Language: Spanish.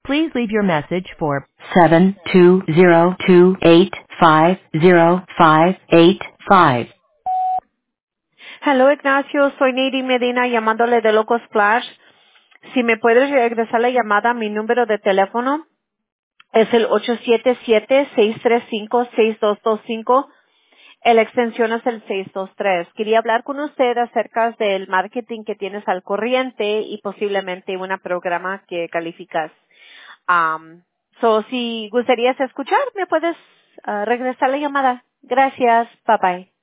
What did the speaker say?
Please leave your message for 72028505585. Hello, Ignacio. Soy Neidi Medina llamándole de Loco Splash. Si me puedes regresar la llamada, mi número de teléfono es el 877-635-6225. La extensión es el 623. Quería hablar con usted acerca del marketing que tienes al corriente y posiblemente un programa que calificas. Si gustarías escuchar, me puedes regresar la llamada. Gracias. Bye bye.